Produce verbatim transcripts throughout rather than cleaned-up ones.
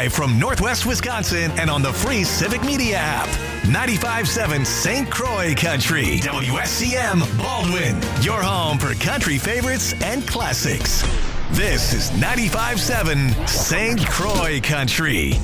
Live from Northwest Wisconsin and on the free Civic Media app. ninety-five point seven Saint Croix Country. W S C M Baldwin. Your home for country favorites and classics. This is ninety-five point seven Saint Croix Country.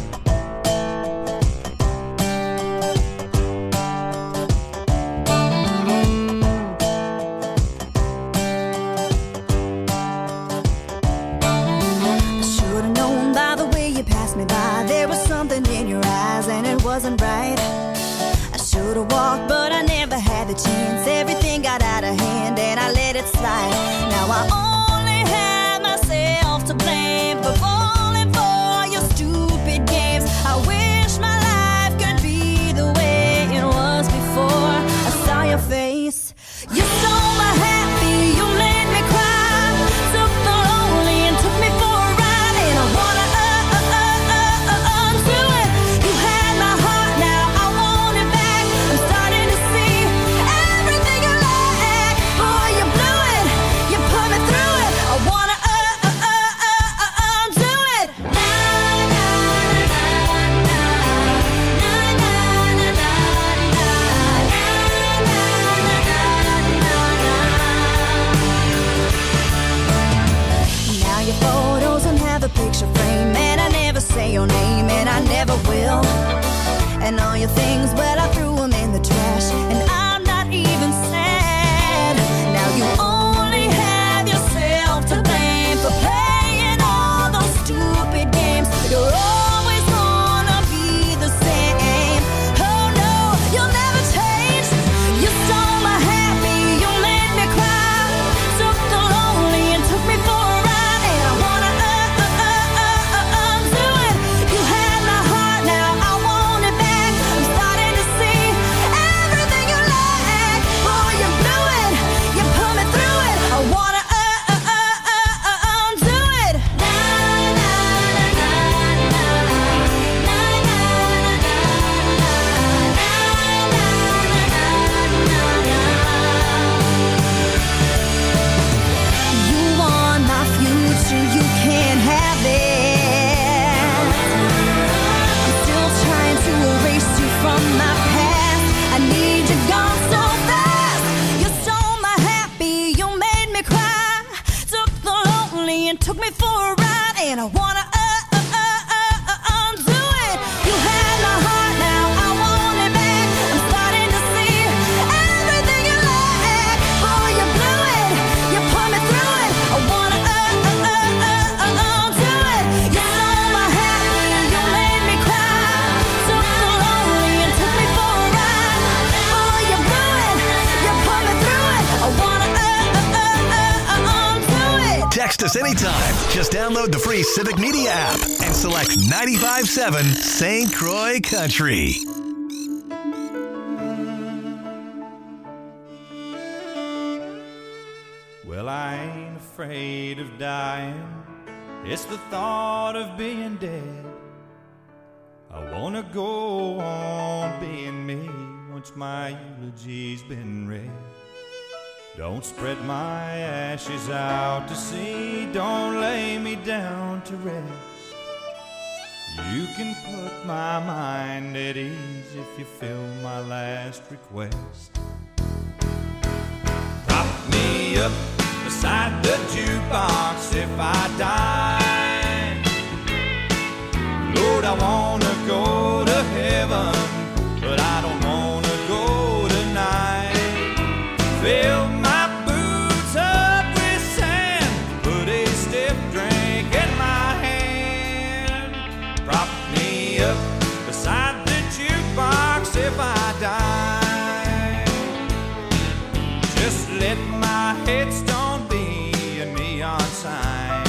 Wasn't right. I should have walked, but I never had the chance. Everything got out of hand and I let it slide. Now I only have myself to blame for falling for your stupid games. I wish my life could be the way it was before I saw your face. You stole my happy, you made me cry. Took the lonely and took me for a ride. And I wanna uh, uh, uh, uh, uh, undo it. You had my heart, now I want it back. I'm starting to see everything you lack. Boy, you blew it, you put me through it. I wanna uh, uh, uh, uh, uh, undo it. Na, na, na, na, na, na, na, na, now your photos don't have a picture frame, and I never say your name, and I never will. And all your things, well, I threw them in the trash, and I'm not even sad. Now you only have yourself to blame for playing all those stupid games. You're always gonna be the same. Oh no, you'll never change. You stole my happy, you made me cry. Took the lonely and took me for a ride. And I wanna uh, uh, uh, uh, uh, undo it. You had my heart, now I want it back. I'm starting to see everything you lack. Boy, you blew it, you put me through it. I wanna uh, uh, uh, uh, uh, undo it. Na, na, na, na, na, na, na, na, you want my future, you can't have it. I'm still trying to erase you from my past. I need you gone so fast. You stole my happy, you made me cry. Took the lonely and took me for a ride. And I wanna uh, uh, uh, uh, uh, undo it. You had my heart, now I want it back. I'm starting to see everything you lack. Boy, you blew it, you put me through it. I wanna uh, uh, uh, uh, uh, undo it. You stole my happy, you made me cry. Took the lonely and took me for a ride. Boy, you blew it, you put me through it. I wanna uh, uh, uh, uh, undo it. Text us anytime. Just download the free Civic Media app and select ninety-five point seven Saint Croix Country. Well, I ain't afraid of dying. It's the thought of being dead. I wanna go on being me once my eulogy's been read. Don't spread my ashes out to sea. Don't lay me down to rest. You can put my mind at ease if you fill my last request. Prop me up beside the jukebox if I die. Lord, I wanna go to heaven, but I don't wanna go tonight. Fill my boots up with sand, put a stiff drink in my hand. Prop me up beside the jukebox if I die. Just let my headstone be a neon sign.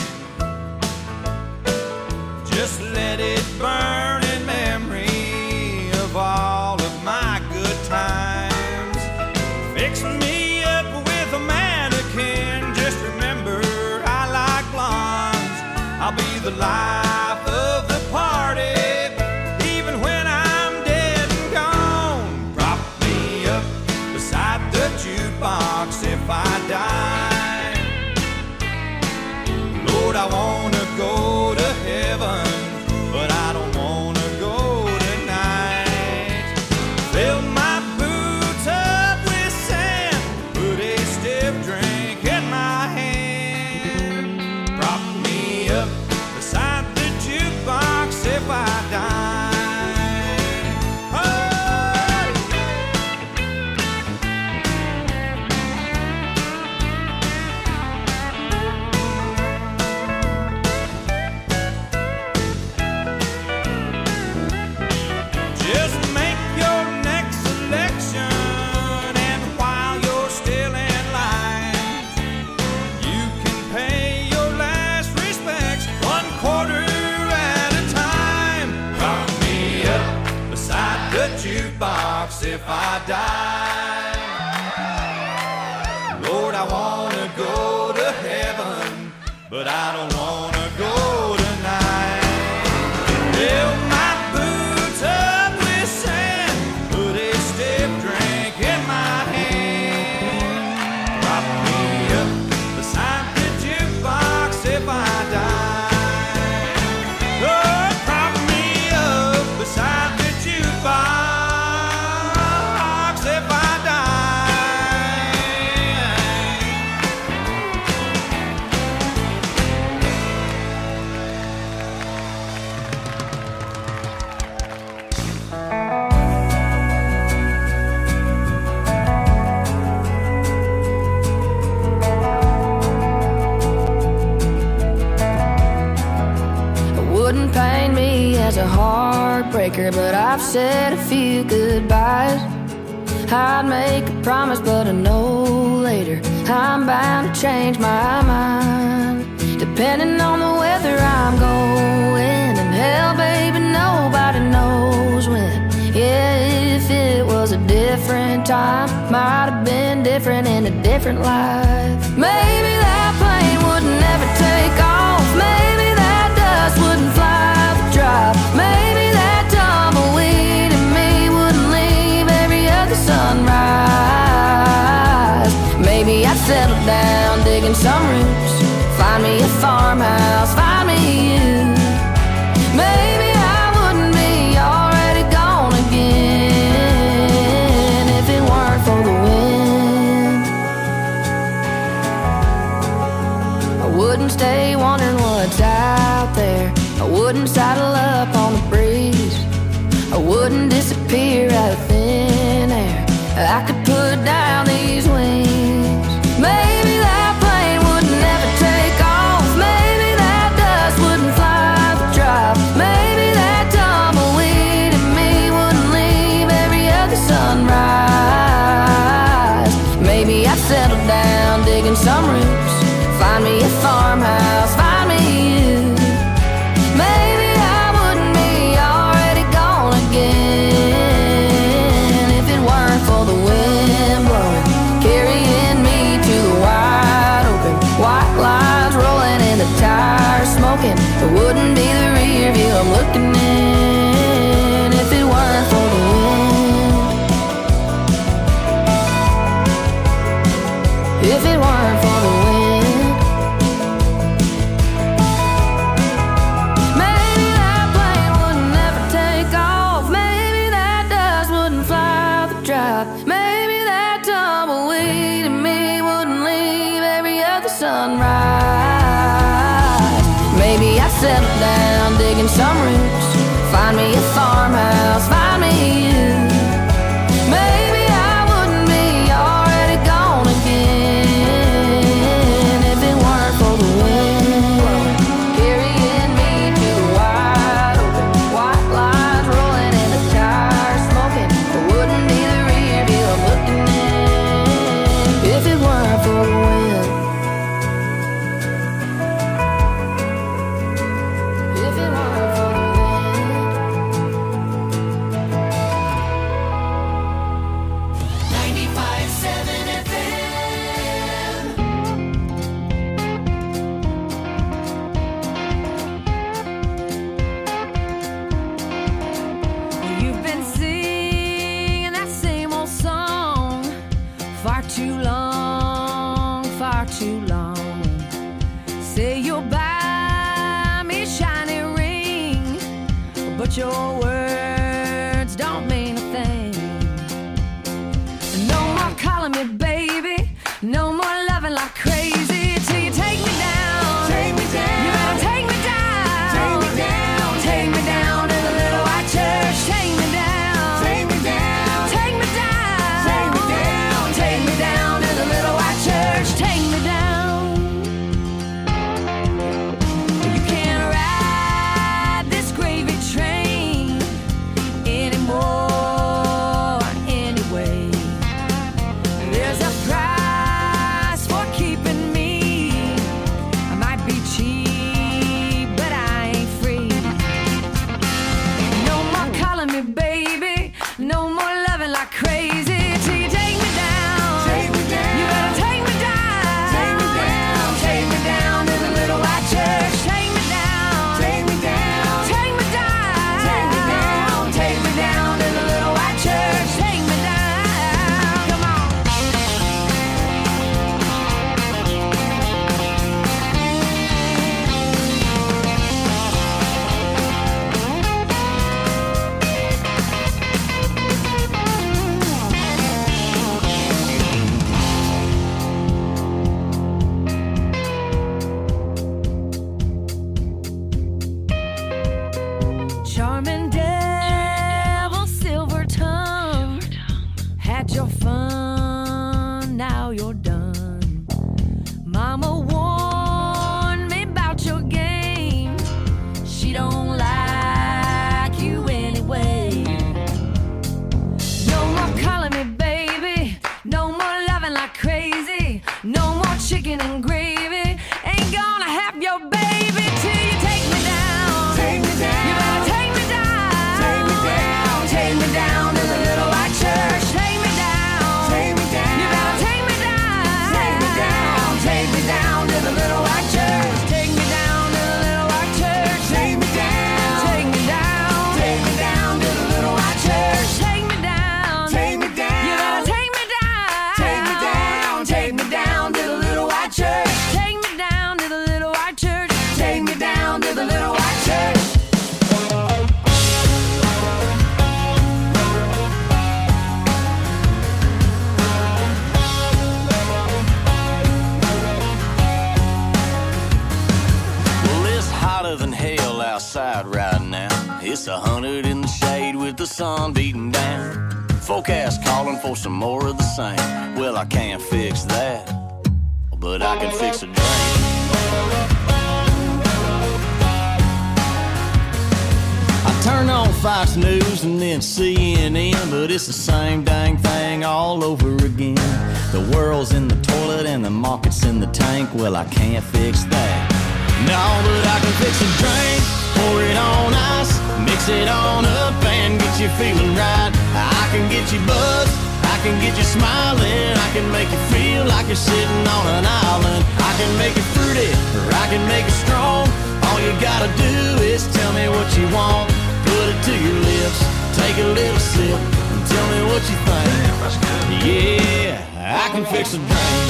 Just let it burn in memory of all of my good times. Fix me up with a mannequin. Just remember I like blondes. I'll be the life of the party, even when I'm dead and gone. Prop me up beside the jukebox if I die. Lord, I wanna go to heaven, but I don't stiff drink in my hand, prop me up beside the jukebox if I die. If I die, Lord, I wanna go to heaven, but I don't wanna go tonight. Fill my boots up with sand, put a stiff drink in my hand, prop me up beside the jukebox if I die. Oh, prop me up beside the jukebox. As a heartbreaker, but I've said a few goodbyes. I'd make a promise, but I know later I'm bound to change my mind. Depending on the weather I'm going, and hell, baby, nobody knows when. Yeah, if it was a different time, might have been different in a different life. Maybe that plane would never take off. Maybe that dust wouldn't fly. Maybe that tumbleweed in me wouldn't leave every other sunrise. Maybe I'd settle down digging some roots, find me a farmhouse, find me you. Maybe I wouldn't be already gone again if it weren't for the wind. I wouldn't stay wondering what's out there. I wouldn't saddle up on the breeze. I wouldn't disappear out of thin air. I could put down these wings. Maybe that plane would never take off. Maybe that dust wouldn't fly the drop. Maybe that tumbleweed in me wouldn't leave every other sunrise. Maybe I'd settle down digging some roots, find me a farmhouse, find me you. Maybe I wouldn't be already gone again if it weren't for the wind blowing, carrying me to the wide open. White lines rolling and the tires smoking. It wouldn't be the rear view I'm looking in if it weren't for the wind. If it weren't for the wind. Maybe that tumbleweed in me wouldn't leave every other sunrise. Maybe I'd settle down digging some roots, find me a farmhouse, find me you. Maybe I wouldn't be already gone again if it weren't for the wind carrying me to the wide open. White lines rolling and the tires smoking. It wouldn't be the I'm looking in if it weren't for the wind. If it weren't for the wind. ninety-five point seven F M. You've been singing that same old song far too long, far too long. Say you'll buy me a shiny ring, but your words don't mean a thing. No more calling me baby, no more loving like crazy till you take me down. Take me down. You better take me down. Take me down. Take me down to the little white church. Take me down. Take me down. Take me down. Take me down. Take me down to the little white church. Take me down. You can't ride this gravy train anymore anyway. There's a price for keeping me. I might be cheap, but I ain't free. No more calling me baby. No more loving like crazy till you take me down. Take me down. You better take me down. Take me down. Take me down to the little white church. Take me down. Take me down. Take me down. Take me down. Take me down to the little white church. Take me down. Come on. Charming devil, silver tongue, had your fun, now you're done. Mama warned me about your game. She don't like you anyway. No more calling me baby. No more loving like crazy. No more chicken and gravy. Ain't gonna have your baby till you take me down. Take me down. You better take me down. Take me down. Take me down to the little white church. Take me down. Take me down. You better take me down. Take me down. Take me down to the little white church. Take me down to the little white church. Take me down. Take me down. Take me down to the little white church. Take me down. Take me down. You better take me down. Take me down. Take me down to the little white church. Take me down to the little white church. Take me down to the little white church. Well, it's hotter than hell outside right now. It's a hundred in the shade with the sun beating down. Forecast calling for some more of the same. Well, I can't fix that, but I can fix a drink. I turn on Fox News and then C N N, but it's the same dang thing all over again. The world's in the toilet and the market's in the tank. Well, I can't fix that. No, but I can fix a drink. Pour it on ice, mix it on up and get you feeling right. I can get you buzzed, I can get you smiling. I can make you feel like you're sitting on an island. I can make it fruity, or I can make it strong. All you gotta do is tell me what you want. Put it to your lips, take a little sip, and tell me what you think. Yeah, I can fix a drink.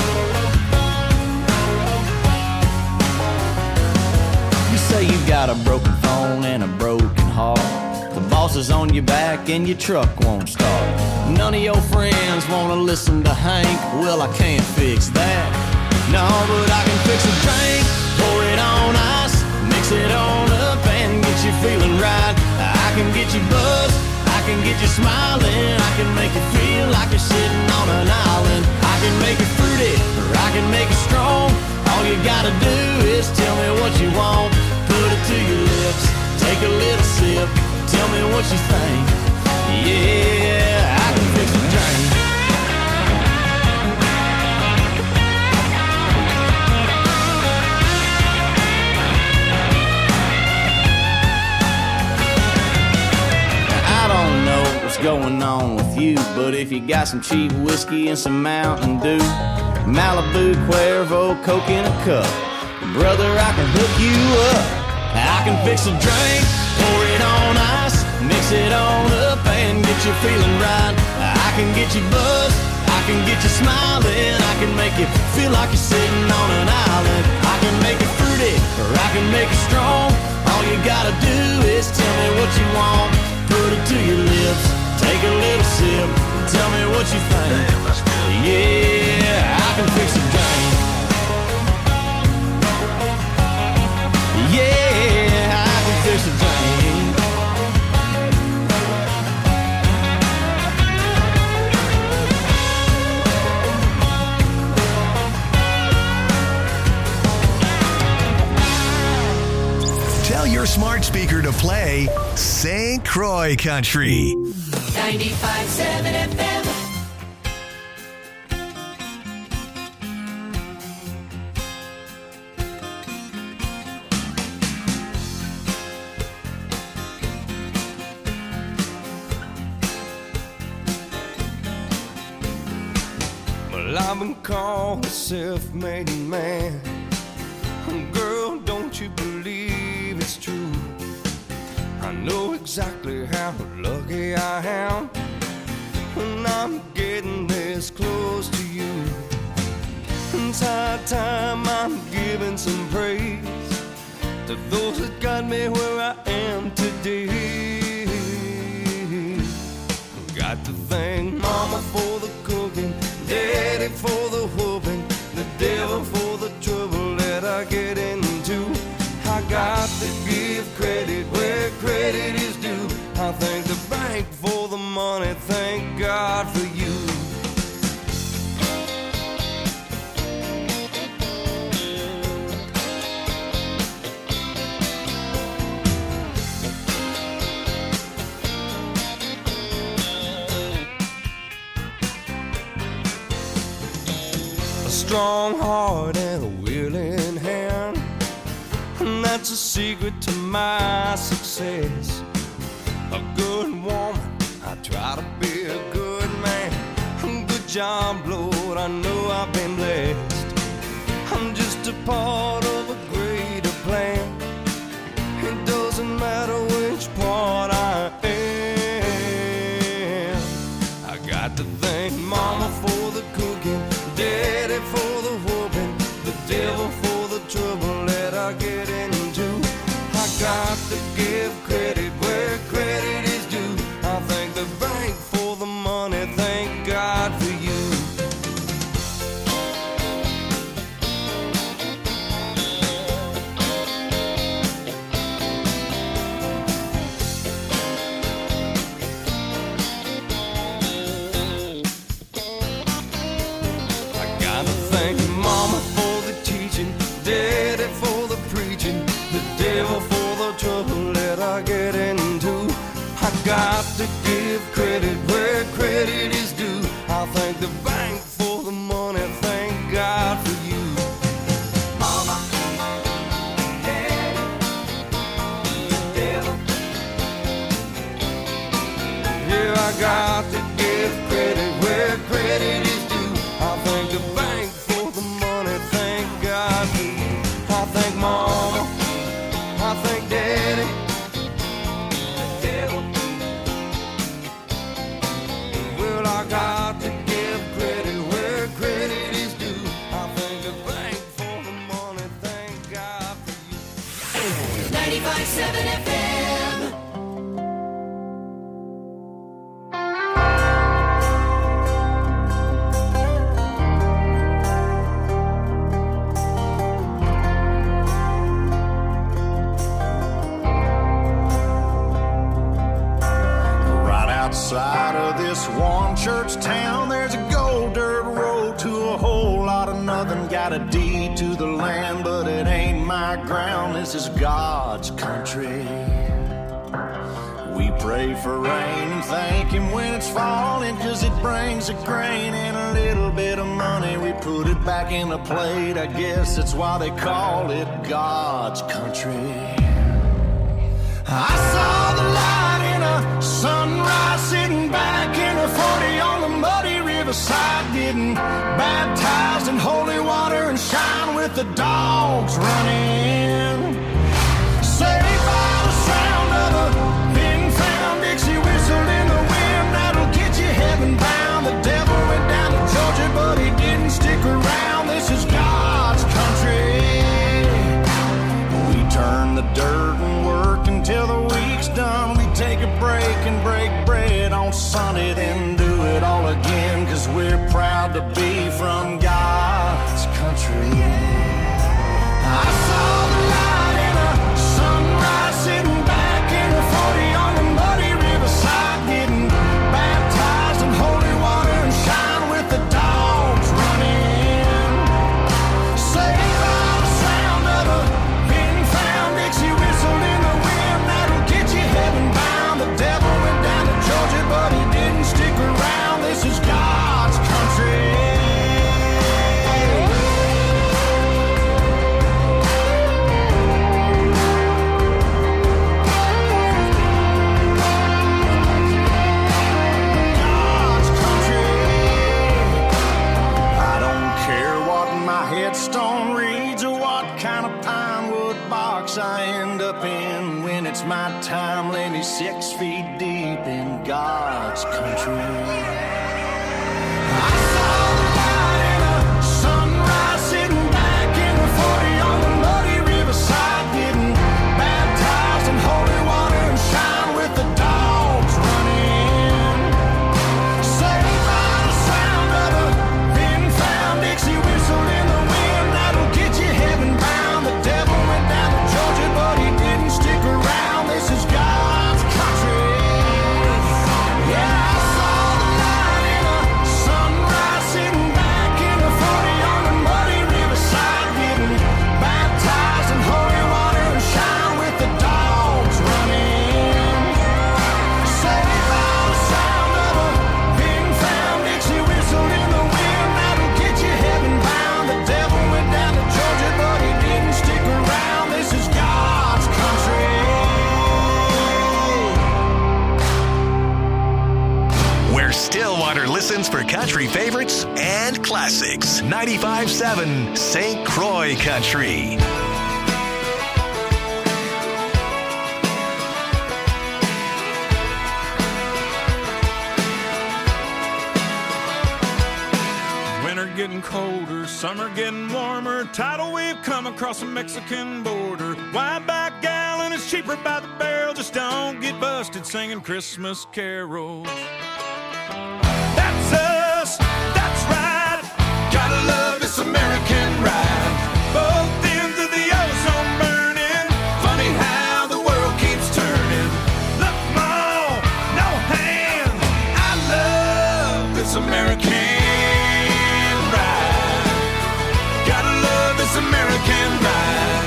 You say you got a broken phone and a broken heart. The boss is on your back and your truck won't start. None of your friends wanna listen to Hank. Well, I can't fix that. No, but I can fix a drink. Pour it on ice, mix it on up and get you feeling right. I can get you buzzed, I can get you smiling. I can make you feel like you're sitting on an island. I can make it fruity, or I can make it strong. All you gotta do is tell me what you want. Put it to your lips, take a little sip, tell me what you think. Yeah, I can fix a drink. I don't know what's going on with you, but if you got some cheap whiskey and some Mountain Dew, Malibu, Cuervo, Coke in a cup, brother, I can hook you up. I can fix a drink, pour it on ice, mix it on up and get you feeling right. I can get you buzzed, I can get you smiling. I can make you feel like you're sitting on an island. I can make it fruity, or I can make it strong. All you gotta do is tell me what you want. Put it to your lips, take a little sip, tell me what you think. Yeah, I can fix a drink. your smart speaker to play Saint Croix Country. ninety-five point seven F M. Well, I've been called a self-made man. Girl, don't you believe it's true? I know exactly how lucky I am when I'm getting this close to you. It's high time I'm giving some praise to those that got me where I am today. Got to thank Mama for the cooking, Daddy for the whooping, the devil for the trouble that I get into. I got to give credit where credit is due. I thank the bank for the money, thank God for you. A strong heart and a willing hand, and that's a secret to my success. A good woman, I try to be a good man. Good job, Lord, I know I've been blessed. I'm just a part of a greater plan. It doesn't matter which part I am. I got to thank Mama for the cooking, Daddy for the whooping, the devil for the trouble that I get into. I got to give credit where credit is due. I thank the bank for the money, thank God for you. I gotta thank Mama for the teaching, Daddy for the preaching, the devil for the trouble that I get into. I got to give credit where credit is due. I thank the bank for the money, thank God for you. Mama, Daddy, the devil. Yeah, I got to give credit where credit is due. I thank the bank for the money, thank God for you. I thank Mama, I thank Daddy, the devil. Well, I got to give credit where credit is due. I thank the bank for the money, thank God for you. ninety-five point seven F M. Right outside of this one church town, there's a gold dirt road to a whole lot of nothing. Got a deed to the land, but it ain't my ground. This is God's country. We pray for rain and thank Him when it's falling, 'cause it brings a grain and a little bit of money. We put it back in the plate. I guess that's why they call it God's country. I saw the light in a sunrise, sitting back in a forty on the muddy riverside, getting baptized in holy water and shine with the dogs running. Saved by the sound of a pin found Dixie whistle in the wind, that'll get you heaven bound. The devil went down to Georgia, but he didn't stick around. This is God's country. We turn the dirt and work until the week's done. We take a break and break bread on Sunday, then do it all again, 'cause we're proud to be from God's country. I saw the light in a sunrise, sitting back in a forty on the muddy riverside, getting baptized in holy water and shine with the dogs running. Saved by the sound of a pin found Dixie whistle in the headstone reads or what kind of pine wood box I end up in when it's my time, lately six feet deep in God's country. I saw the light in a sunrise sitting back in the forty on the muddy riverside, getting baptized in holy water and shine with the dogs running. Saved by the sound of a then-found Dixie whistle in the wind that'll get you heaven bound. The devil went down to Georgia, but he didn't stick around. This is God's country. Yeah, I saw the light in a sunrise sitting back in the forty on the muddy riverside, getting baptized in holy water and shine with the dogs running. Saved by the sound of a then-found Dixie whistle in the wind that'll get you heaven bound. The devil went down to Georgia, but he didn't stick around. This is God's country. Where Stillwater listens for country favorites and classics. ninety-five point seven Saint Croix Country. Winter getting colder, summer getting warmer. Tidal wave come across the Mexican border. Wide back gallon is cheaper by the barrel. Just don't get busted singing Christmas carols. That's us, that's right. Gotta love this American ride. Both ends of the ozone burning. Funny how the world keeps turning. Look, Mom, no hands. I love this American ride. Gotta love this American ride.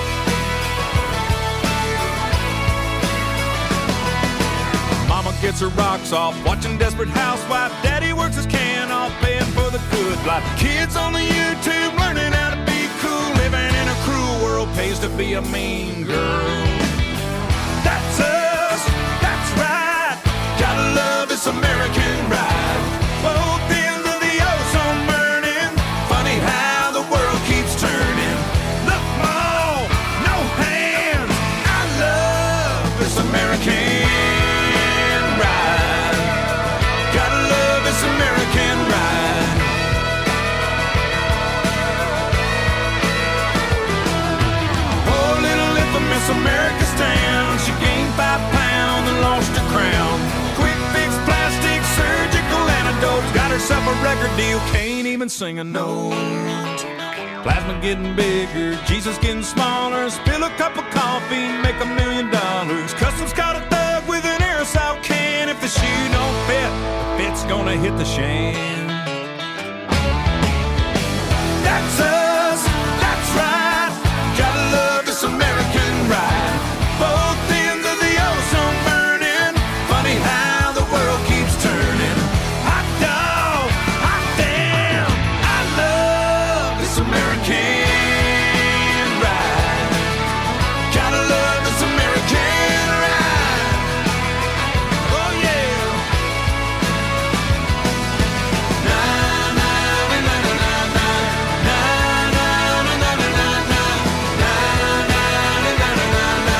Mama gets her rocks off, watching Desperate Housewife. Daddy works his can off, paying for the good life. Kids on the YouTube learning how to be cool. Living in a cruel world pays to be a mean girl. That's us, that's right. Gotta love this American ride. Both ends of the ozone burning. Funny how the world keeps turning. Look, Mom, no hands. I love this American ride. Gotta love this American ride. Oh, little infamous America stand. She gained five pounds and lost her crown. Quick fix, plastic, surgical antidotes. Got herself a record deal, can't even sing a note. Plasma getting bigger, Jesus getting smaller. Spill a cup of coffee, make a million dollars. Customs caught a thug with an aerosol can. If the shoe don't fit, the fit's gonna hit the shan. That's us, that's right. Gotta love this American ride. Both ends of the ozone burning. Funny how the world keeps turning. Hot dog, hot damn. I love this American ride. Gotta love this American ride. Oh yeah. Na na na na na na na na na na na na na na na na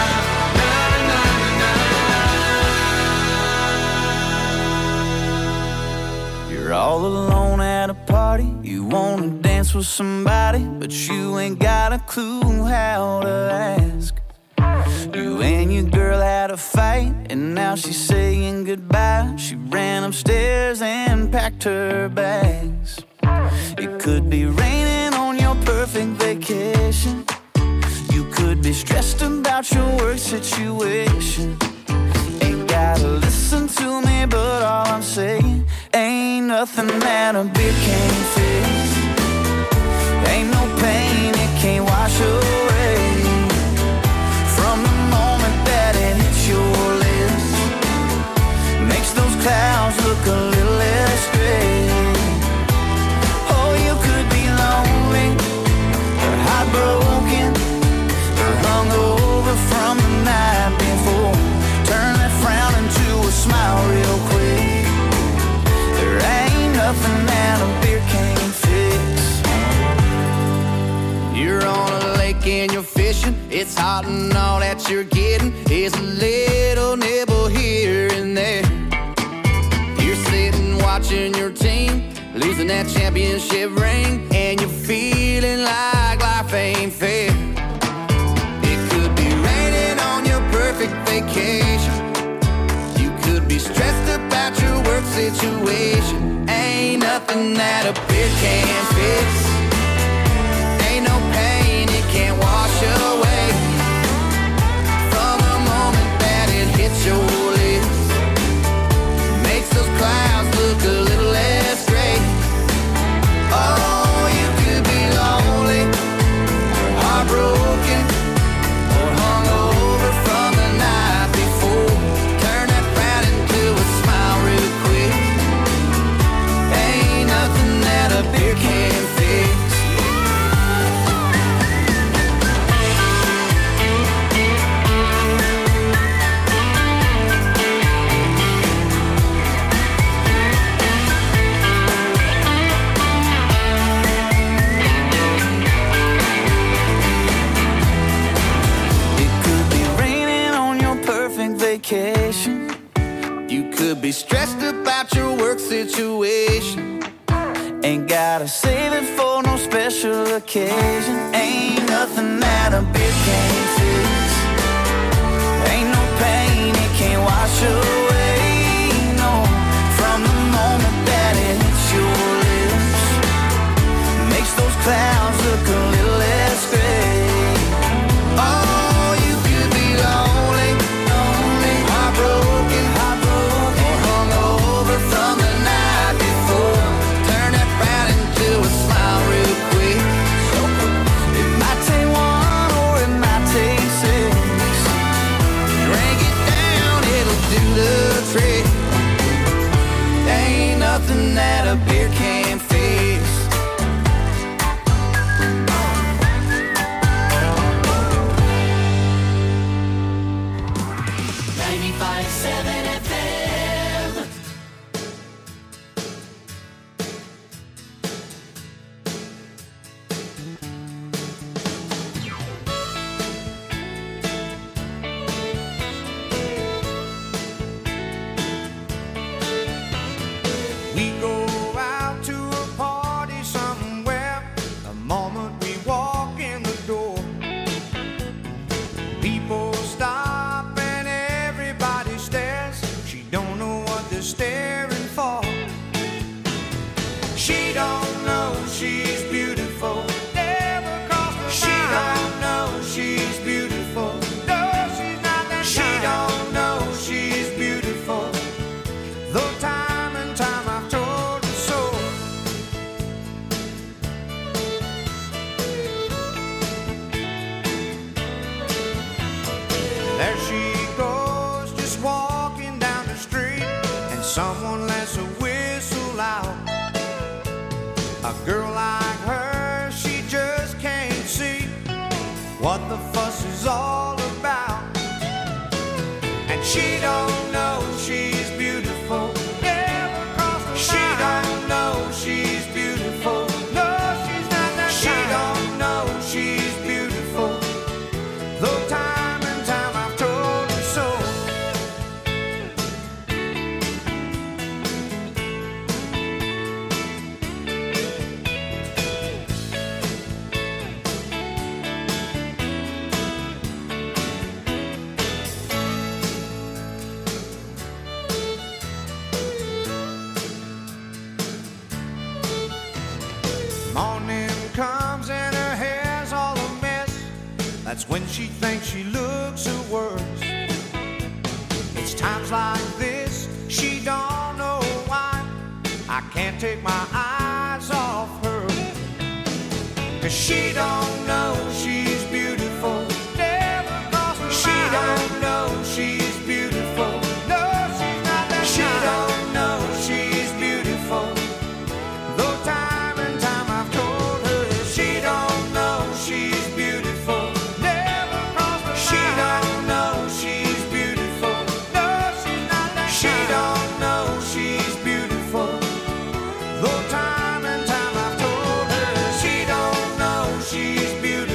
na. You're all alone at a party. You wanna dance with somebody, but you ain't got a clue how to ask. You and your girl had a fight, and now she's saying goodbye. She ran upstairs and packed her bags. It could be raining on your perfect vacation. You could be stressed about your work situation. Ain't gotta listen to me, but all I'm saying ain't nothing that a beer can't fix. Ain't no pain it can't wash away. From the moment that it hits your lips, makes those clouds look a little less gray. Oh, you could be lonely, or heartbroken, or hungover from the night before. Turn that frown into a smile real quick. There ain't nothing that a beer can't fix. and you're fishing. It's hot and all that you're getting is a little nibble here and there. You're sitting watching your team losing that championship ring, and you're feeling like life ain't fair. It could be raining on your perfect vacation. You could be stressed about your work situation. Ain't nothing that a beer can't fix. Ain't no pain it can't wash away from the moment that it hits your lips. Makes those clouds look a little less gray. Oh, you could be lonely, heartbroken, or hungover from the night before. Turn that frown into a smile real quick. Ain't nothing that a beer can't fix. Vacation. You could be stressed about your work situation. Ain't gotta save it for no special occasion. Ain't nothing that a beer can't fix. Ain't no pain it can't wash away. No, from the moment that it hits your lips, makes those clouds look a little less gray. Oh, you could be lonely, broken, heartbroken, or hungover from the night before. Turn that frown into a smile real quick. So it might take one or it might take six. Drink it down, it'll do the trick. Ain't nothing that a beer can't fix. ninety-five seven F M. We go out to a party somewhere. The moment we walk in the door, people stop and everybody stares. She don't know what they're staring for. She don't know she's beautiful. Never crossed her She mind. Don't know she's beautiful. No, she's not that She kind. Don't know she's beautiful. Though time and time I've told her so. There she goes, just walking down the street, and someone lets a whistle out. A girl like her, she just can't see what the fuss is all about. And she don't know she's beautiful. Never crossed her mind. She don't know she's beautiful. No, she's not that She kind. Don't know she's beautiful. Though time and time I've told her so. Morning comes and her hair's all a mess. That's when she thinks she looks her worst. It's times like this she don't know why I can't take my eyes off her. Cause she don't know she's beautiful. Never crossed her She mind. Don't know she's beautiful. No, she's not that She kind. Don't know she's beautiful. Though time and time I've told her she don't know she's beautiful. Never crossed her She mind. Don't know she's beautiful. No, she's not that She kind. Don't know she's beautiful. Though time and time I've told her she don't know she's beautiful.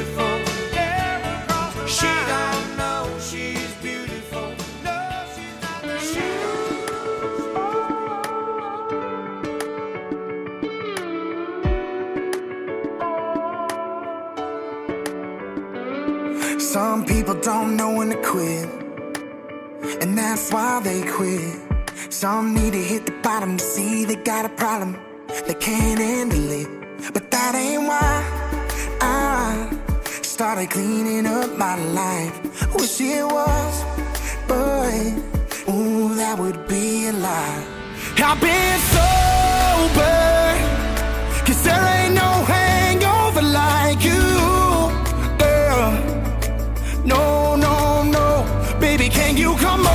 Some people don't know when to quit, and that's why they quit. Some need to hit the bottom to see they got a problem, they can't handle it. But that ain't why I started cleaning up my life. Wish it was, but ooh, that would be a lie. I've been sober, cause there ain't no hangover like you, girl. No, no, no, baby, can you come over?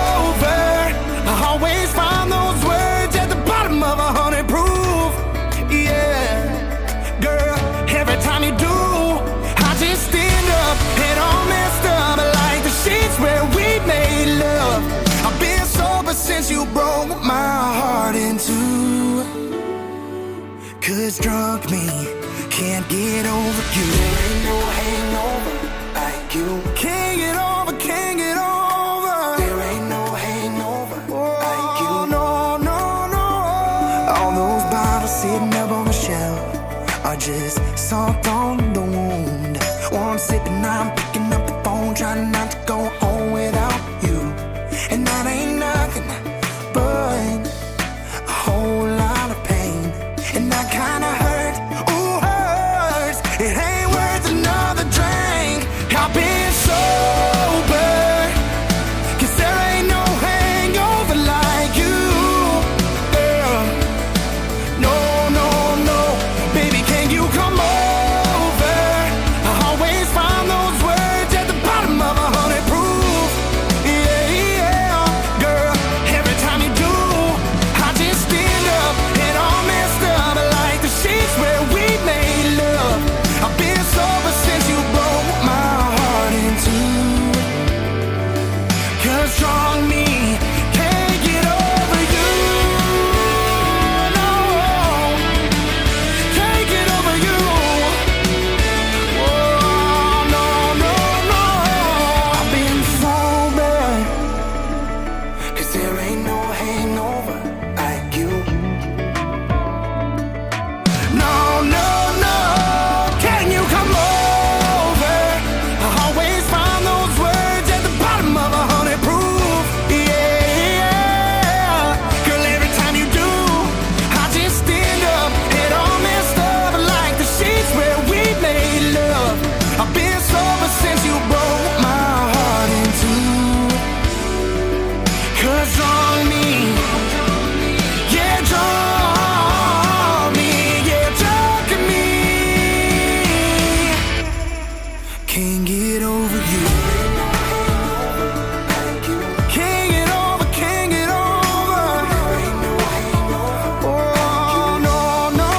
I always find those words at the bottom of a hundred proof. Yeah, girl, every time you do, I just stand up and all messed up like the sheets where we made love. I've been sober since you broke my heart in two. Cause drunk me can't get over you. There ain't no hangover like you. Can't get over, can't get over. There ain't no hangover oh, like you. No, no, no. All those bottles sitting up on the shelf are just salt on the wound. One sip and I'm picking up the phone, trying not to go home without you. And that ain't nothing but a whole lot of pain. And that kinda hurt, ooh, hurts. It ain't worth another drink. I've been sober, cause there ain't no hangover like you, girl. No, no, no, baby, can you come over? I always find those words at the bottom of a hundred proof. Yeah, yeah, girl, every time you do, I just stand up and all messed up like the sheets where we made love. I've been sober since you broke my heart in two. Cause strong me can't get over you. No, can't get over you. Oh, no, no, no. I've been sober, cause there ain't no hangover like you. No, no, no, can you come over? I always find those words at the bottom of a hundred proof. Yeah, girl, every time you do, I just stand up and all messed up like the sheets where we made love. I've been sober since you broke my heart in two. Cause on me, yeah, draw me, yeah, drunk in me. Can't get over you. Can't get over, can't get over. Oh, no, no,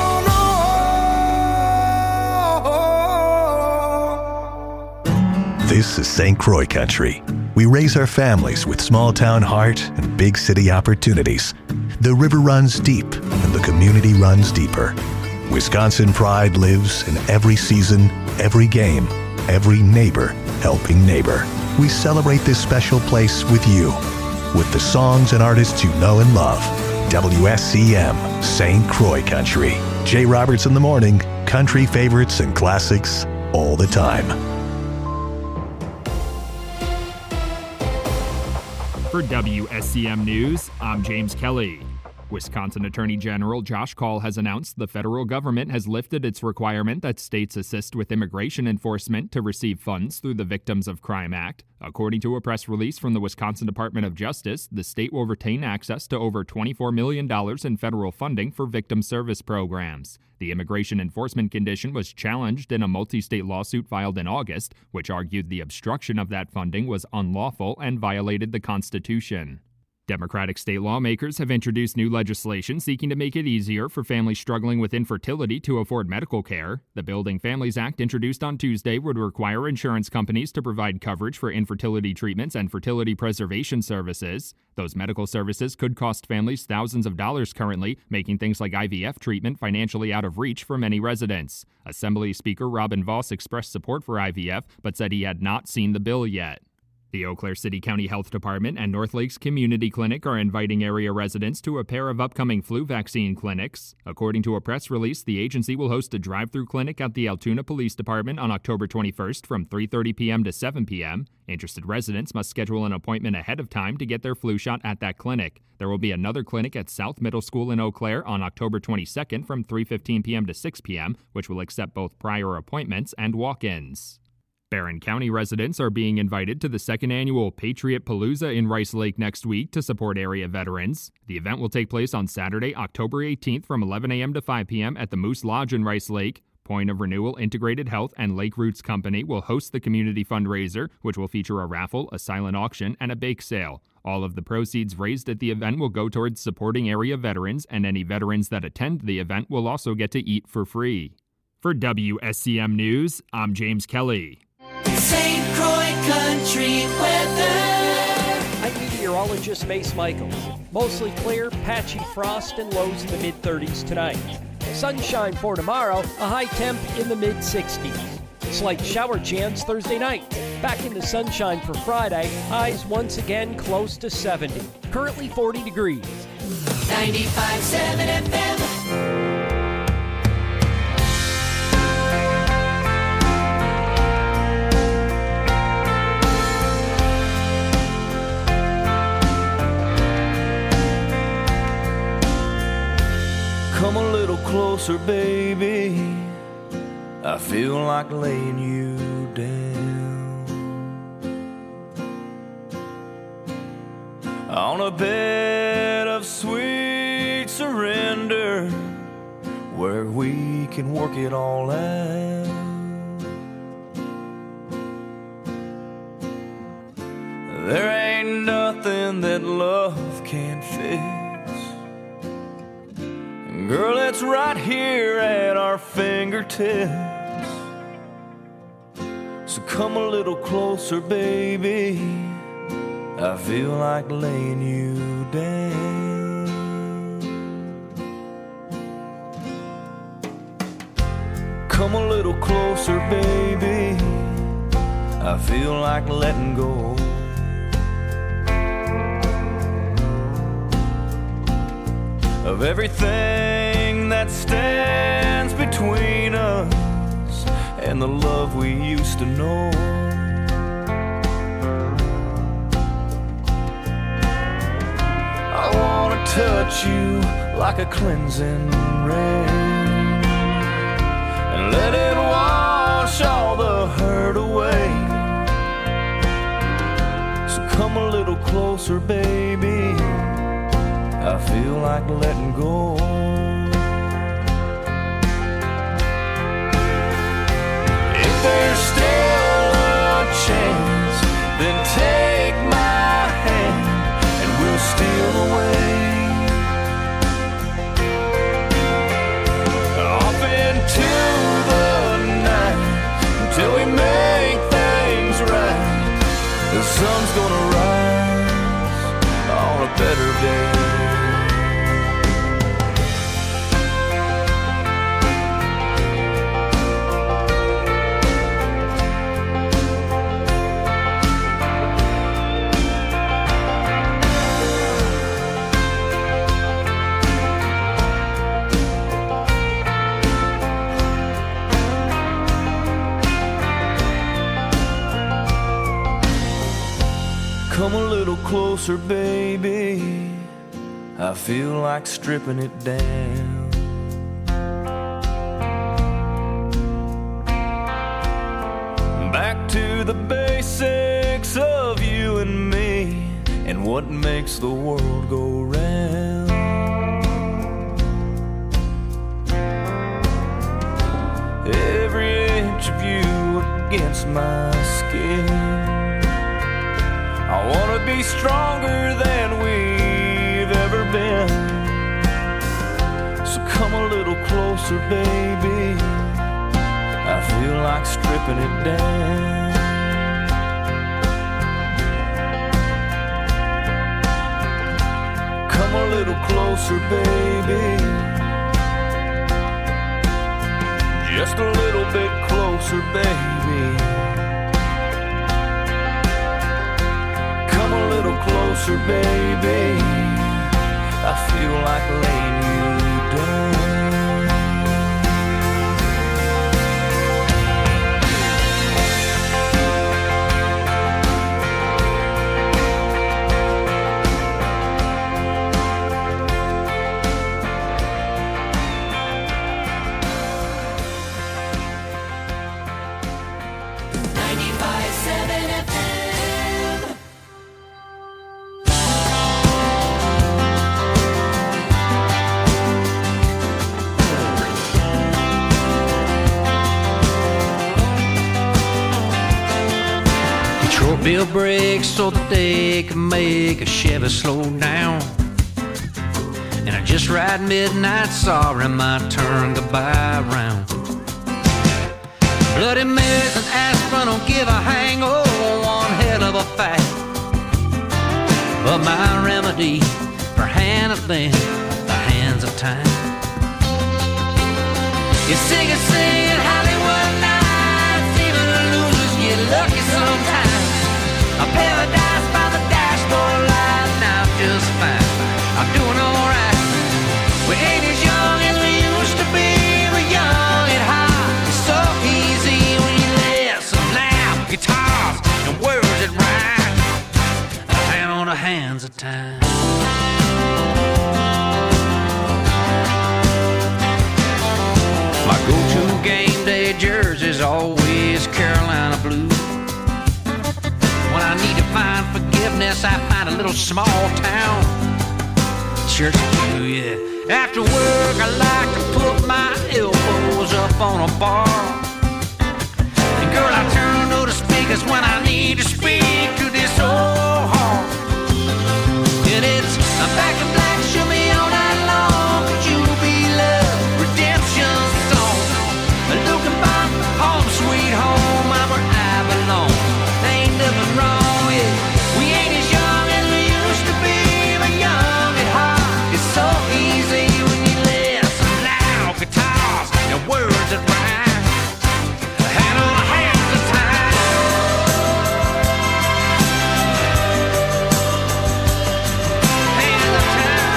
no. This is Saint Croix country. We raise our families with small town heart and big city opportunities. The river runs deep and the community runs deeper. Wisconsin pride lives in every season, every game, every neighbor helping neighbor. We celebrate this special place with you, with the songs and artists you know and love. W S C M, Saint Croix country. Jay Roberts in the morning, country favorites and classics all the time. For W S C M News, I'm James Kelly. Wisconsin Attorney General Josh Kaul has announced the federal government has lifted its requirement that states assist with immigration enforcement to receive funds through the Victims of Crime Act. According to a press release from the Wisconsin Department of Justice, the state will retain access to over twenty-four million dollars in federal funding for victim service programs. The immigration enforcement condition was challenged in a multi-state lawsuit filed in August, which argued the obstruction of that funding was unlawful and violated the Constitution. Democratic state lawmakers have introduced new legislation seeking to make it easier for families struggling with infertility to afford medical care. The Building Families Act, introduced on Tuesday, would require insurance companies to provide coverage for infertility treatments and fertility preservation services. Those medical services could cost families thousands of dollars currently, making things like I V F treatment financially out of reach for many residents. Assembly Speaker Robin Vos expressed support for I V F, but said he had not seen the bill yet. The Eau Claire City County Health Department and North Lakes Community Clinic are inviting area residents to a pair of upcoming flu vaccine clinics. According to a press release, the agency will host a drive-through clinic at the Altoona Police Department on October twenty-first from three thirty p.m. to seven p.m. Interested residents must schedule an appointment ahead of time to get their flu shot at that clinic. There will be another clinic at South Middle School in Eau Claire on October twenty-second from three fifteen p.m. to six p.m., which will accept both prior appointments and walk-ins. Barron County residents are being invited to the second annual Patriot Palooza in Rice Lake next week to support area veterans. The event will take place on Saturday, October eighteenth from eleven a.m. to five p.m. at the Moose Lodge in Rice Lake. Point of Renewal Integrated Health and Lake Roots Company will host the community fundraiser, which will feature a raffle, a silent auction, and a bake sale. All of the proceeds raised at the event will go towards supporting area veterans, and any veterans that attend the event will also get to eat for free. For W S C M News, I'm James Kelly. Saint Croix Country weather. I'm meteorologist Mace Michaels. Mostly clear, patchy frost and lows in the mid thirties tonight. Sunshine for tomorrow, a high temp in the mid sixties. Slight shower chance Thursday night. Back into sunshine for Friday, highs once again close to seventy. Currently forty degrees. ninety-five point seven F M. Come a little closer, baby. I feel like laying you down on a bed of sweet surrender where we can work it all out. There ain't nothing that love can't fix. Girl, it's right here at our fingertips. So come a little closer, baby. I feel like laying you down. Come a little closer, baby. I feel like letting go. Of everything that stands between us and the love we used to know. I wanna touch you like a cleansing rain and let it wash all the hurt away. So come a little closer, baby. I feel like letting go. If there's still a chance, then take my hand and we'll steal away off into the night until we make things right. The sun's gonna rise on a better day. Come a little closer, baby. I feel like stripping it down. Back to the basics of you and me and what makes the world go round. Every inch of you against my skin. I wanna be stronger than we've ever been. So come a little closer, baby. I feel like stripping it down. Come a little closer, baby. Just a little bit closer, baby. closer, baby. I feel like laying you down. Bill brakes so that they can make a Chevy slow down. And I just ride midnight, sorry my turn goodbye round. Bloody Marys and aspirin don't give a hang, oh, one hell of a fight. But my remedy for handling the hands of time is sing and sing at Hollywood nights. Even the losers get lucky sometimes. A paradise by the dashboard light, now just fine. I'm doing alright. We ain't as young as we used to be. We're young and hot. It's so easy when you listen loud guitars and words that rhyme. A hand on the hands of time. My go-to game day jersey's always Carolina blue. When I need to find forgiveness, I find a little small town church pew, yeah. After work, I like to put my elbows up on a bar. And girl, I turn to the speakers when I need to speak to this old heart. And it's a back in black, show me all night long. Could you be love, redemption song? Looking back, home sweet home, I'm where I belong. Ain't nothing wrong, yeah. We ain't as young as we used to be, but young at heart. It's so easy when you listen loud guitars and words that rhyme. A hand on a hands of time. Hands of time.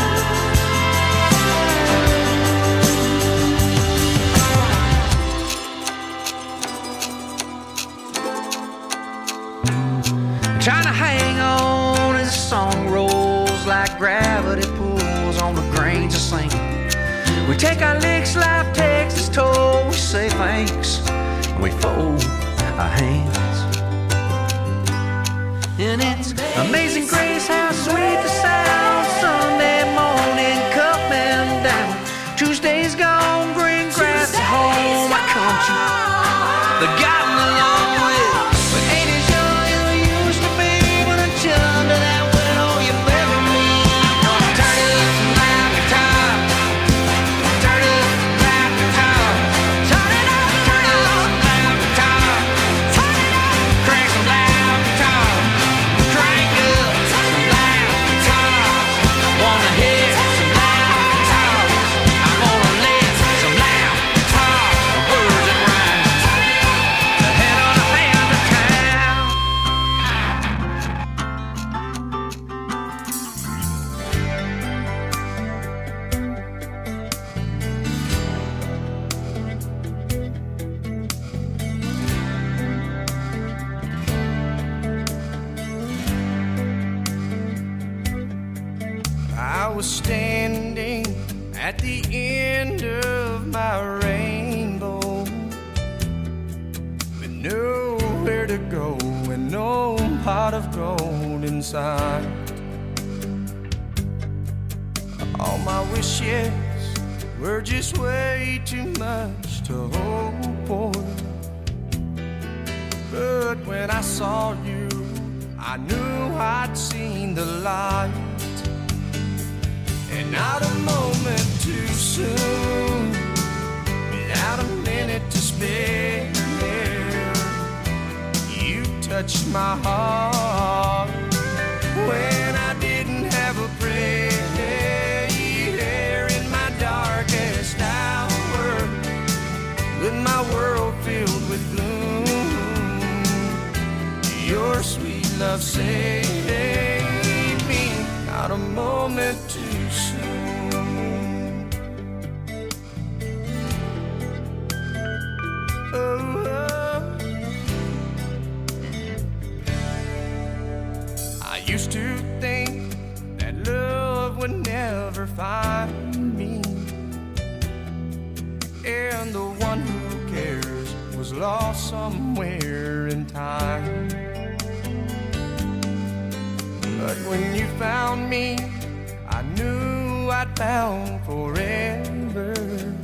Trying to hang on as the song rolls like gravity pulls on the grains of sand. We take our licks, life takes its toll. We say thanks and we fold our hands. And it's amazing grace how sweet the sound. Sunday morning coming down. Tuesday's gone, green grass at home. Why can't you? The gotten along with. Standing at the end of my rainbow with nowhere to go and no pot of gold inside. All my wishes were just way too much to hope for, but when I saw you I knew I'd seen the light. And not a moment too soon, without a minute to spare, you touched my heart when I didn't have a prayer. In my darkest hour, with my world filled with gloom, your sweet love saved. not a moment too soon. Oh, oh. I used to think that love would never find me, and the one who cares was lost somewhere in time. But when you found me, I knew I'd found forever.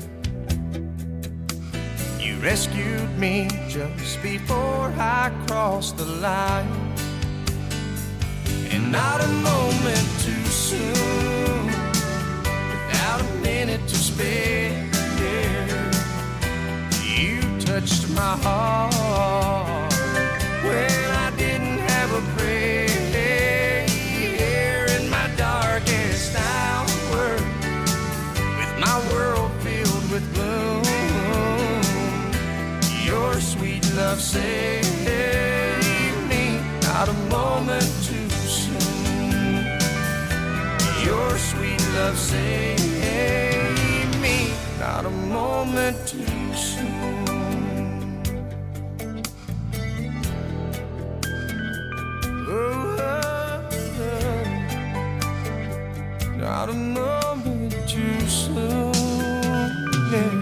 You rescued me just before I crossed the line, and not a moment too soon, without a minute to spare. You touched my heart when I didn't have a prayer. In my darkest hour, with my world filled with gloom, your sweet love saved me, not a moment too soon. Your sweet love saved me, not a moment too soon. Oh, oh, oh. Not a moment too soon. Yeah.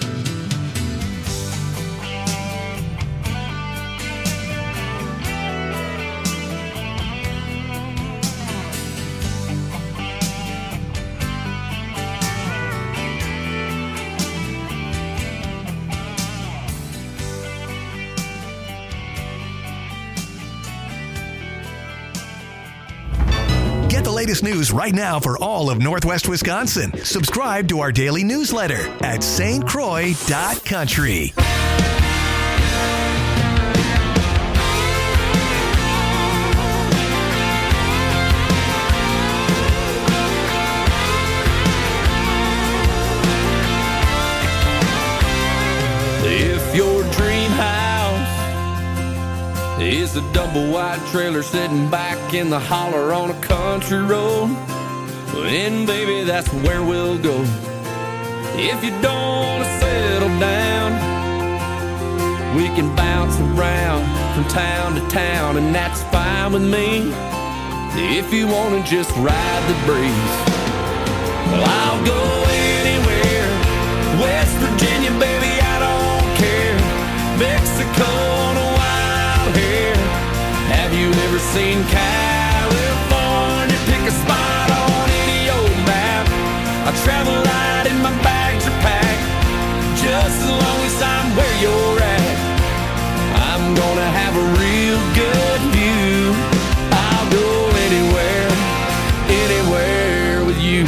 Get the latest news right now for all of Northwest Wisconsin. Subscribe to our daily newsletter at S T Croix dot country. If your dream house is a double wide trailer sitting back in the holler on a country road, then baby that's where we'll go. If you don't want to settle down, we can bounce around from town to town, and that's fine with me. If you want to just ride the breeze, well, I'll go anywhere. West Virginia, baby, I don't care. Mexico on a wild hair. Have you ever seen California? Pick a spot on any old map. I travel light and my bags are packed, just as long as I'm where you're at. I'm gonna have a real good view. I'll go anywhere, anywhere with you.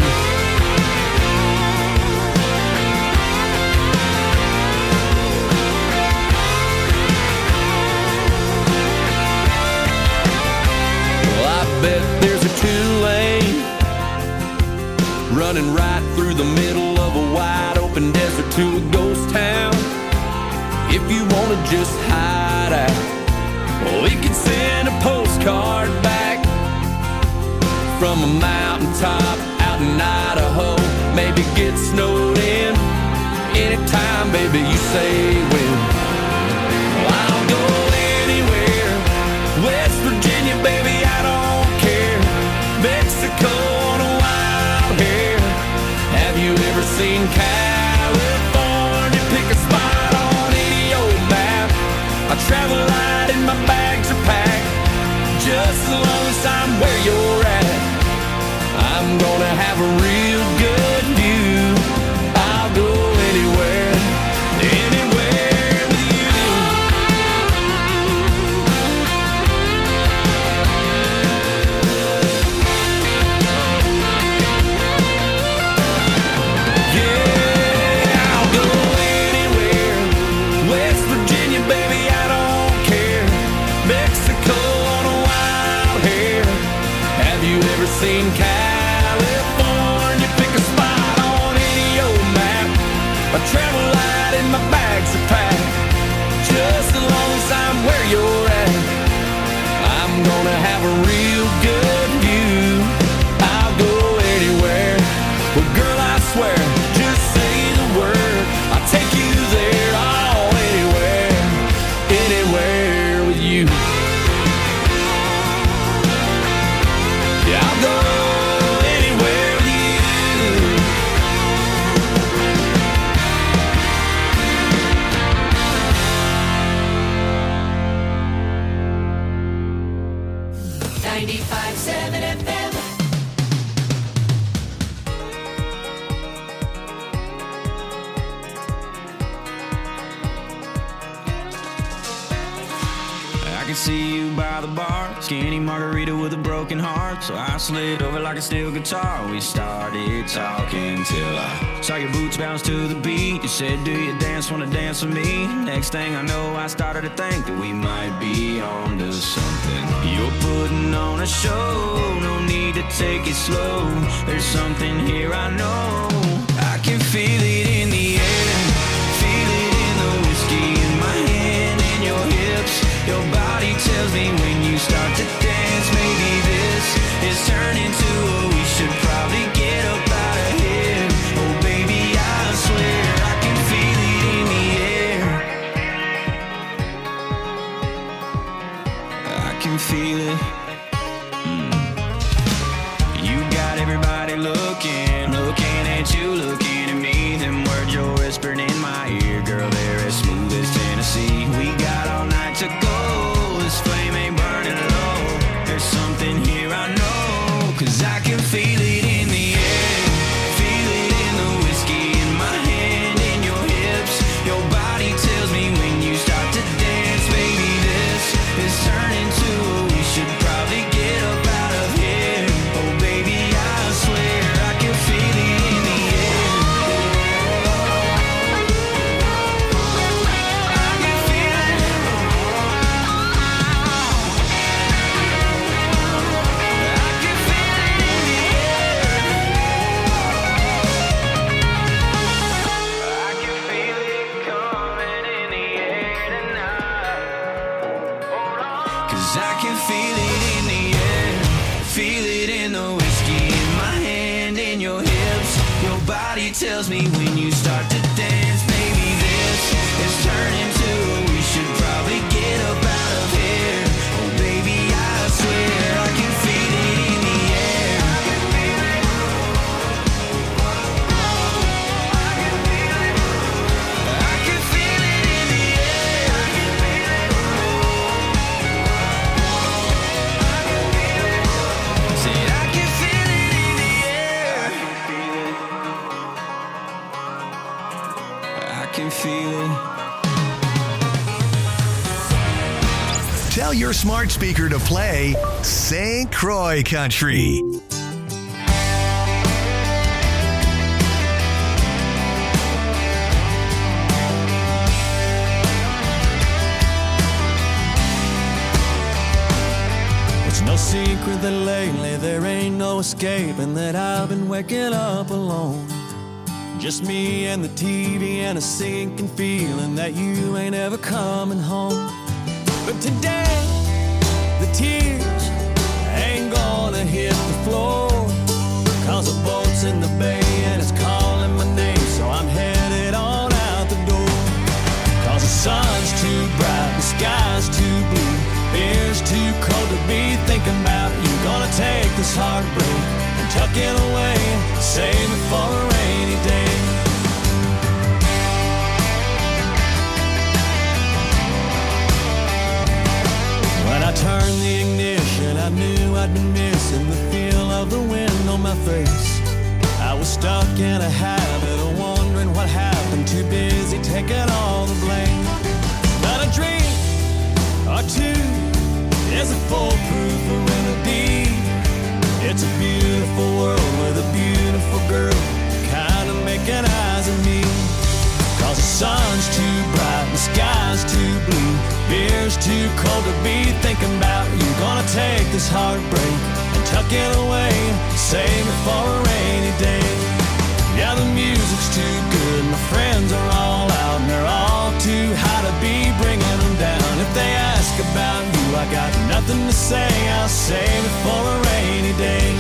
Bet there's a two-lane running right through the middle of a wide open desert to a ghost town. If you want to just hide out, well, we could send a postcard back from a mountaintop out in Idaho. Maybe get snowed in anytime, baby, you say when. Well, I'll go anywhere. West Virginia, baby, I don't Mexico on a wild hair. Have you ever seen California? Pick a spot on any old map. I travel light and my bags are packed, just as long as I'm where you're at. I'm gonna have a real good view. I'll go anywhere, anywhere with you. Seen California, ninety-five point seven F M. I can see you by the bar, skinny margarita with a broken heart. So I slid over like a steel guitar. We started talking till I saw your boots bounce to the beat. You said, do you dance, wanna dance with me? Next thing I know, I started to think that we might be on to something. You're putting on a show, no need to take it slow. There's something here I know. I can feel it in the air, feel it in the whiskey in my hand and your hips. Your body tells me when you start to dance, maybe this is turning to a we should probably get up out of here. Oh baby, I swear I can feel it in the air. I can feel it. Mm. You got everybody looking, looking at you, looking at me. Them words you're whispering in my ear, girl, they're as smooth as Tennessee. We got all night to go. This flame ain't burning low. There's something here I know, 'cause I can feel it in the air, feel it in the whiskey in my hand and your hips. Your body tells me when you start to dance, baby, this is turning to a we should probably get up out of here. Oh baby, I swear I can feel it in the air. I can feel it. I can feel it in the air, feel it in the whiskey in my hand and your hips. Your body tells me when you start to dance, maybe this is turning to we should probably get up out of here. Oh baby, I swear I can feel it in the air. I can feel it. I can feel it in the air. I can feel it. Can feel it. Tell your smart speaker to play Saint Croix Country. It's no secret that lately there ain't no escaping that I've been waking up alone. Just me and the T V and a sinking feeling that you ain't ever coming home. But today, the tears ain't gonna hit the floor, 'cause the boat's in the bay and it's calling my name, so I'm headed on out the door. 'Cause the sun's too bright, the sky's too blue, beer's too cold to be thinking about you. Gonna take this heartbreak and tuck it away, save it for a rainy day. When I turned the ignition, I knew I'd been missing the feel of the wind on my face. I was stuck in a habit of wondering what happened, too busy taking all the blame. But a dream or two is a foolproof remedy. It's a beautiful world with a beautiful girl, kinda making eyes at me. 'Cause the sun's too bright, the sky's too blue, beer's too cold to be thinking about you. Gonna take this heartbreak and tuck it away, save it for a rainy day. Yeah, the music's too good, my friends are all out, and they're all too high to be bringing them down. If they ask about you, I got nothing to say, I'll save it for a rainy day.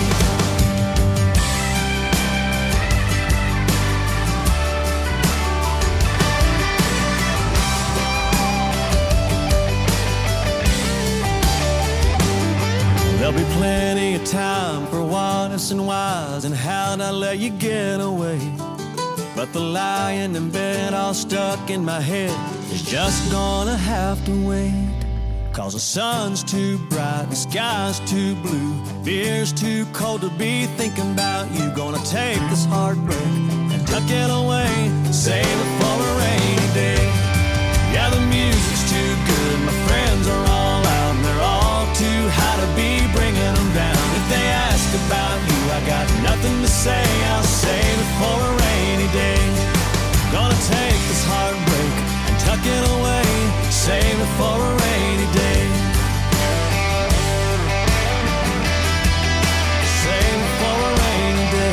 There'll be plenty of time for what ifs and whys and how'd I let you get away. But the lying in bed all stuck in my head is just gonna have to wait. 'cause the sun's too bright, the sky's too blue, beer's too cold to be thinking about you. Gonna take this heartbreak and tuck it away, save it for a rainy day. Yeah, the music's too good, my friends are all out, and they're all too high to be bringing them down. If they ask about you, I got nothing to say, I'll save it for a rainy day. Gonna take this heartbreak and tuck it away, save it for a rainy day. Save it for a rainy day.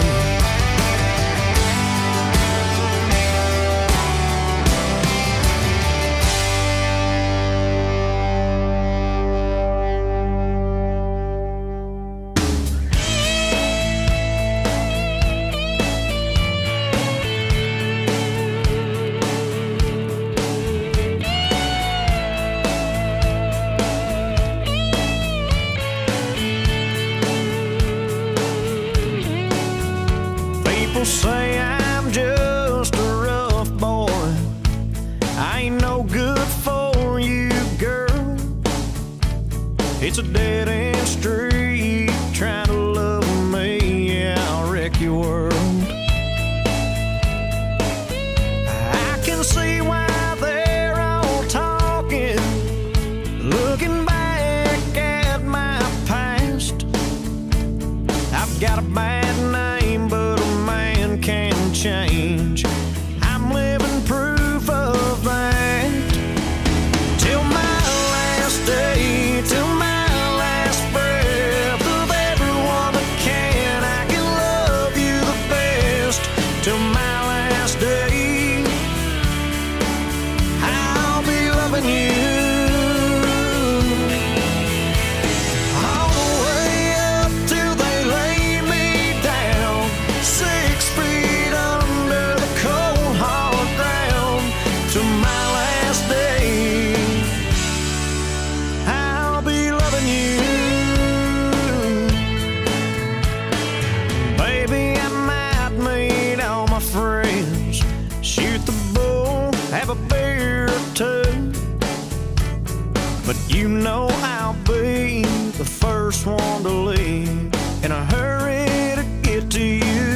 Say I'm just a rough boy, I ain't no good for you, girl. It's a dead-end street, trying to love me, yeah, I'll wreck your world. I can see why they're all talking, looking back at my past. I've got a bad name, but can change. I'm living proof of that. Till my last day, till my last breath, of everyone that can, I can love you the best. Till my last day, I'll be loving you. All the way up till they lay me down, six feet under the cold hard ground. To my last day, I'll be loving you. Baby, I might meet all my friends, shoot the bull, have a beer or two, but you know I'll be the first one to leave, in a hurry to get to you.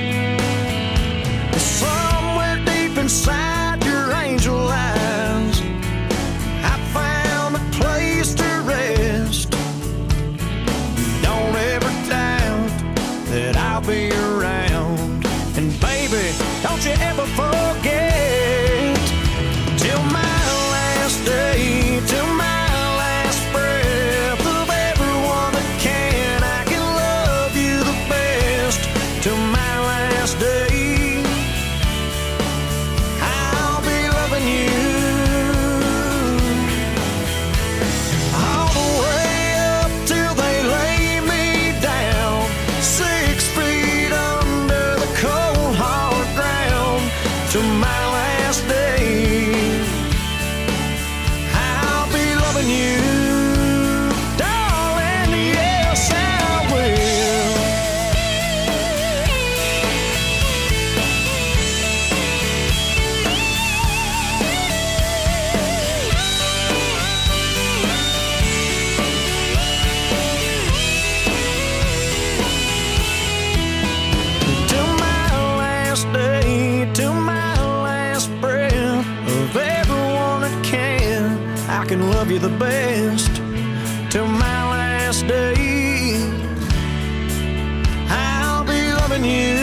Somewhere deep inside your angel eyes, I found a place to rest. Don't ever doubt that I'll be around. And baby, don't you ever forget, till my last day, till my last breath, of everyone that can, I can love you the best. Till my last day, to my last day, I'll be loving you, darling, yes I will. Till my last day, till my I can love you the best. Till my last day, I'll be loving you.